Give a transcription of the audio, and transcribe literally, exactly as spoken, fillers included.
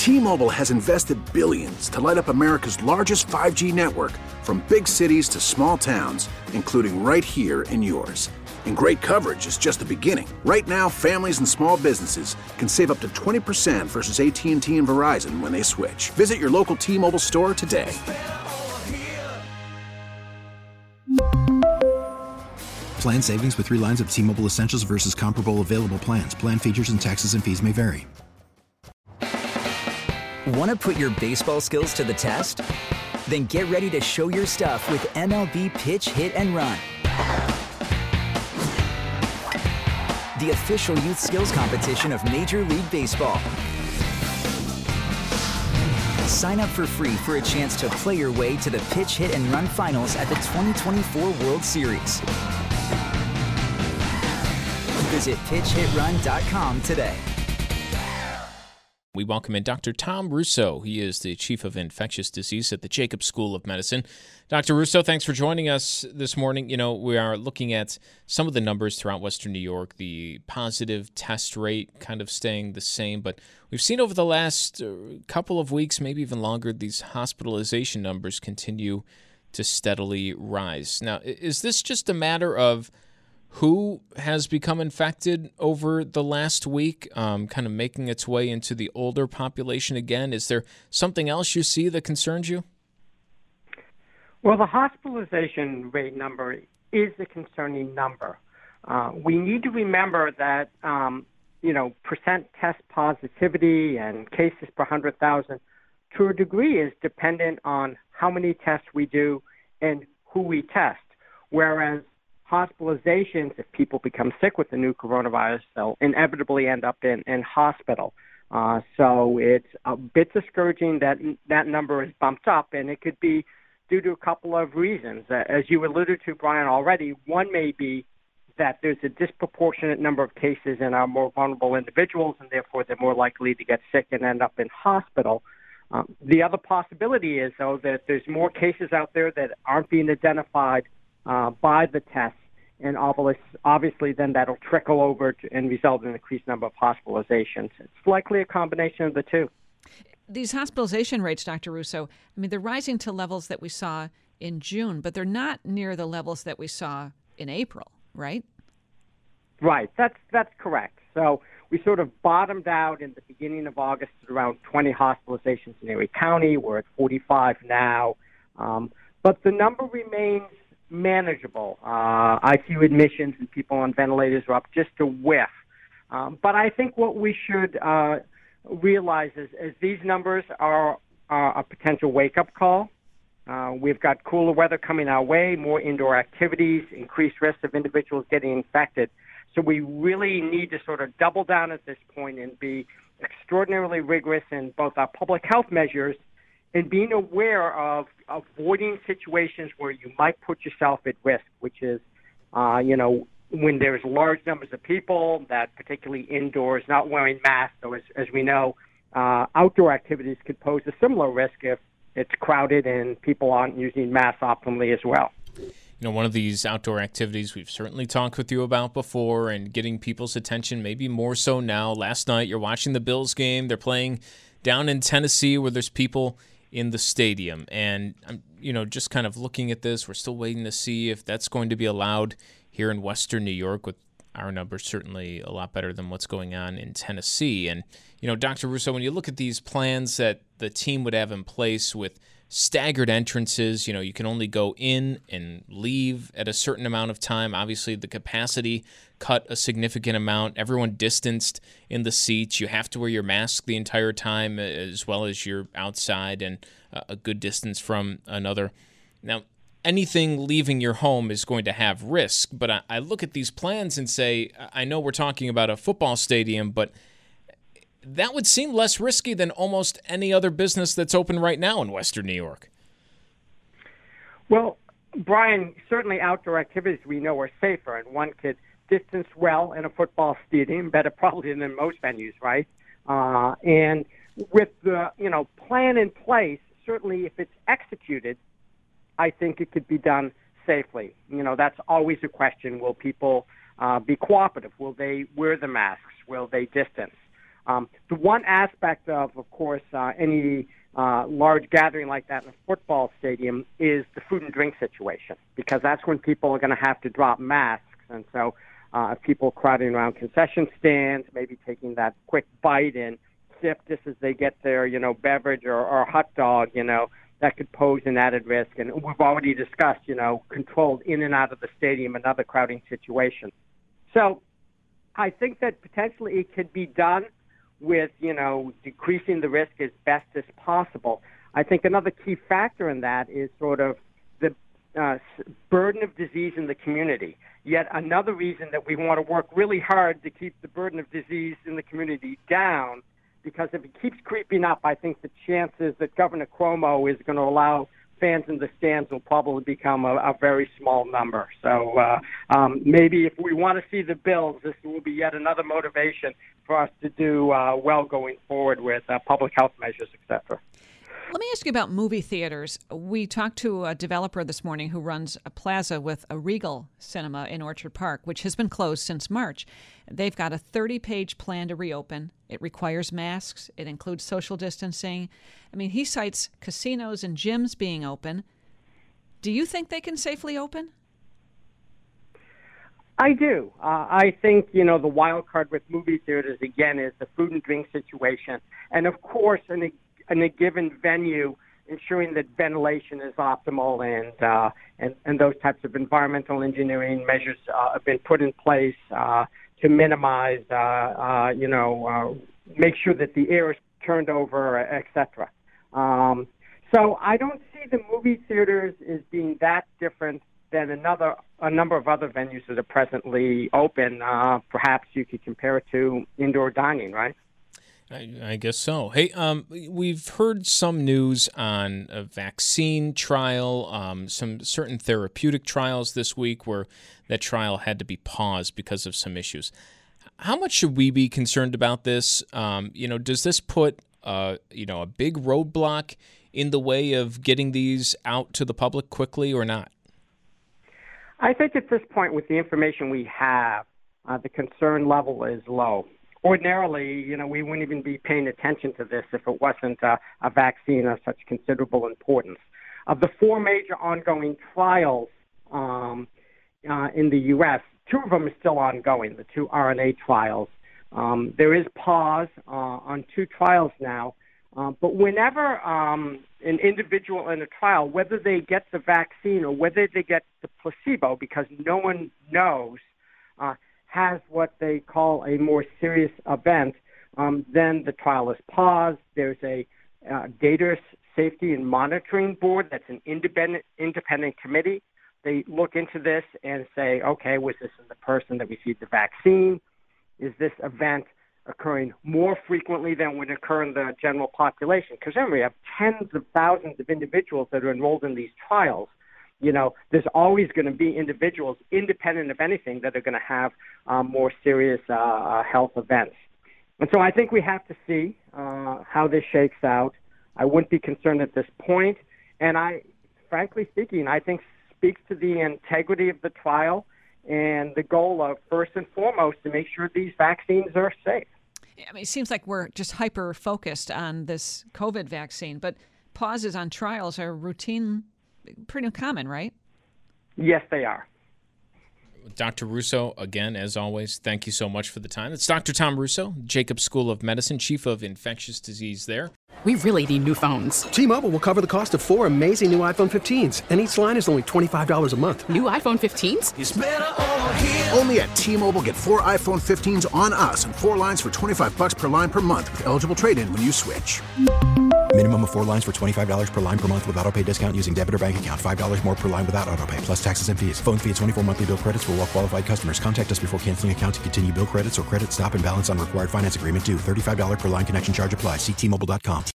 T-Mobile has invested billions to light up America's largest five G network, from big cities to small towns, including right here in yours. And great coverage is just the beginning. Right now, families and small businesses can save up to twenty percent versus A T and T and Verizon when they switch. Visit your local T-Mobile store today. Plan savings with three lines of T-Mobile Essentials versus comparable available plans. Plan features and taxes and fees may vary. Want to put your baseball skills to the test? Then get ready to show your stuff with M L B Pitch, Hit, and Run. The official youth skills competition of Major League Baseball. Sign up for free for a chance to play your way to the Pitch, Hit, and Run finals at the twenty twenty-four World Series. Visit pitch hit run dot com today. We welcome in Doctor Tom Russo. He is the Chief of Infectious Disease at the Jacobs School of Medicine. Doctor Russo, thanks for joining us this morning. You know, we are looking at some of the numbers throughout Western New York, the positive test rate kind of staying the same, but we've seen over the last couple of weeks, maybe even longer, these hospitalization numbers continue to steadily rise. Now, is this just a matter of who has become infected over the last week, um, kind of making its way into the older population again? Is there something else you see that concerns you? Well, the hospitalization rate number is a concerning number. Uh, we need to remember that, um, you know, percent test positivity and cases per one hundred thousand, to a degree, is dependent on how many tests we do and who we test, whereas hospitalizations, if people become sick with the new coronavirus, they'll inevitably end up in, in hospital. Uh, so it's a bit discouraging that that number is bumped up, and it could be due to a couple of reasons. Uh, as you alluded to, Brian, already, one may be that there's a disproportionate number of cases in our more vulnerable individuals, and therefore they're more likely to get sick and end up in hospital. Um, the other possibility is, though, that there's more cases out there that aren't being identified Uh, by the tests, and obviously then that'll trickle over to, and result in an increased number of hospitalizations. It's likely a combination of the two. These hospitalization rates, Doctor Russo, I mean, they're rising to levels that we saw in June, but they're not near the levels that we saw in April, right? Right, that's that's correct. So we sort of bottomed out in the beginning of August at around twenty hospitalizations in Erie County. We're at forty-five now, um, but the number remains manageable. Uh, I C U admissions and people on ventilators are up just a whiff. Um, but I think what we should uh, realize is, is these numbers are, are a potential wake-up call. Uh, we've got cooler weather coming our way, more indoor activities, increased risk of individuals getting infected. So we really need to sort of double down at this point and be extraordinarily rigorous in both our public health measures and being aware of avoiding situations where you might put yourself at risk, which is, uh, you know, when there's large numbers of people, that particularly indoors, not wearing masks. So as, as we know, uh, outdoor activities could pose a similar risk if it's crowded and people aren't using masks optimally as well. You know, one of these outdoor activities we've certainly talked with you about before and getting people's attention, maybe more so now. Last night, you're watching the Bills game. They're playing down in Tennessee where there's people in the stadium. And, I'm, you know, just kind of looking at this, we're still waiting to see if that's going to be allowed here in Western New York, with our numbers certainly a lot better than what's going on in Tennessee. And, you know, Doctor Russo, when you look at these plans that the team would have in place with staggered entrances, you know, you can only go in and leave at a certain amount of time. Obviously, the capacity cut a significant amount. Everyone distanced in the seats. You have to wear your mask the entire time, as well as you're outside and a good distance from another. Now, anything leaving your home is going to have risk, but I, I look at these plans and say, I know we're talking about a football stadium, but that would seem less risky than almost any other business that's open right now in Western New York. Well, Brian, certainly outdoor activities we know are safer, and one could distance well in a football stadium, better probably than most venues, right? Uh, and with the, you know, plan in place, certainly if it's executed, I think it could be done safely. You know, that's always a question. Will people uh, be cooperative? Will they wear the masks? Will they distance? Um, the one aspect of, of course, uh, any uh, large gathering like that in a football stadium is the food and drink situation, because that's when people are going to have to drop masks. And so uh, people crowding around concession stands, maybe taking that quick bite and sip just as they get their, you know, beverage or, or hot dog, you know, that could pose an added risk. And we've already discussed, you know, controlled in and out of the stadium, another crowding situation. So I think that potentially it could be done with, you know, decreasing the risk as best as possible. I think another key factor in that is sort of the uh, burden of disease in the community. Yet another reason that we want to work really hard to keep the burden of disease in the community down, because if it keeps creeping up, I think the chances that Governor Cuomo is going to allow fans in the stands will probably become a, a very small number. So uh, um, maybe if we want to see the Bills, this will be yet another motivation for us to do uh, well going forward with uh, public health measures, et cetera. Let me ask you about movie theaters. We talked to a developer this morning who runs a plaza with a Regal Cinema in Orchard Park, which has been closed since March. They've got a thirty-page plan to reopen. It requires masks. It includes social distancing. I mean, he cites casinos and gyms being open. Do you think they can safely open? I do. Uh, I think, you know, the wild card with movie theaters, again, is the food and drink situation. And, of course, in a in a given venue, ensuring that ventilation is optimal and uh, and, and those types of environmental engineering measures uh, have been put in place uh, to minimize, uh, uh, you know, uh, make sure that the air is turned over, et cetera. Um, so I don't see the movie theaters as being that different than another a number of other venues that are presently open. Uh, perhaps you could compare it to indoor dining, right? I, I guess so. Hey, um, we've heard some news on a vaccine trial, um, some certain therapeutic trials this week where that trial had to be paused because of some issues. How much should we be concerned about this? Um, you know, does this put, uh, you know, a big roadblock in the way of getting these out to the public quickly or not? I think at this point, with the information we have, uh, the concern level is low. Ordinarily, you know, we wouldn't even be paying attention to this if it wasn't uh, a vaccine of such considerable importance. Of the four major ongoing trials um, uh, in the U S, two of them are still ongoing, the two R N A trials. Um, there is pause uh, on two trials now, uh, but whenever um, an individual in a trial, whether they get the vaccine or whether they get the placebo, because no one knows, uh, has what they call a more serious event, um, then the trial is paused. There's a uh, data safety and monitoring board that's an independent independent committee. They look into this and say, okay, was this in the person that received the vaccine? Is this event occurring more frequently than would occur in the general population? Because remember, we have tens of thousands of individuals that are enrolled in these trials. You know, there's always going to be individuals, independent of anything, that are going to have um, more serious uh, health events. And so I think we have to see uh, how this shakes out. I wouldn't be concerned at this point. And I, frankly speaking, I think speaks to the integrity of the trial and the goal of, first and foremost, to make sure these vaccines are safe. I mean, it seems like we're just hyper-focused on this COVID vaccine, but pauses on trials are routine, pretty common, right? Yes, they are. Doctor Russo, again, as always, thank you so much for the time. It's Doctor Tom Russo, Jacobs School of Medicine, Chief of Infectious Disease there. We really need new phones. T-Mobile will cover the cost of four amazing new iPhone fifteens, and each line is only twenty-five dollars a month. New iPhone fifteens? It's better over here. Only at T-Mobile, get four iPhone fifteens on us and four lines for twenty-five dollars per line per month with eligible trade-in when you switch. Minimum of four lines for twenty-five dollars per line per month with autopay discount using debit or bank account. five dollars more per line without autopay, plus taxes and fees. Phone fee at twenty-four monthly bill credits for well-qualified customers. Contact us before canceling account to continue bill credits or credit stop and balance on required finance agreement due. thirty-five dollars per line connection charge applies. See T Mobile dot com.